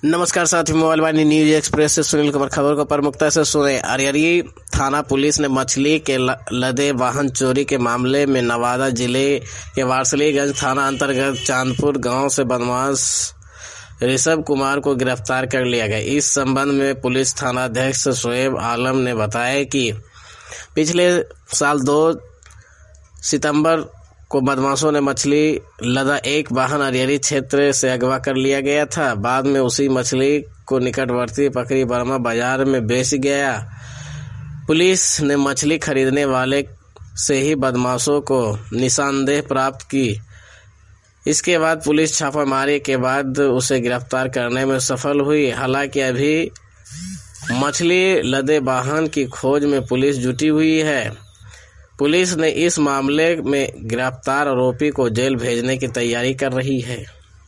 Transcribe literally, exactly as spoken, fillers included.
नमस्कार साथियों, मोबाइल वाणी news express से सुनील कुमार। खबर को प्रमुखता से सुने। अरियरी थाना पुलिस ने मछली के लदे वाहन चोरी के मामले में नवादा जिले के वारसलीगंज थाना अंतर्गत चांदपुर गांव से बदमाश ऋषभ कुमार को गिरफ्तार कर लिया गया। इस संबंध में पुलिस थानाध्यक्ष शोएब आलम ने बताया कि पिछले साल दो सितंबर को बदमाशों ने मछली लदा एक वाहन अरियरी क्षेत्र से अगवा कर लिया गया था। बाद में उसी मछली को निकटवर्ती पकड़ी बर्मा बाजार में बेच गया। पुलिस ने मछली खरीदने वाले से ही बदमाशों को निशानदेही प्राप्त की। इसके बाद पुलिस छापामारी के बाद उसे गिरफ्तार करने में सफल हुई। हालांकि अभी मछली लदे वाहन की खोज में पुलिस जुटी हुई है। पुलिस ने इस मामले में गिरफ्तार आरोपी को जेल भेजने की तैयारी कर रही है।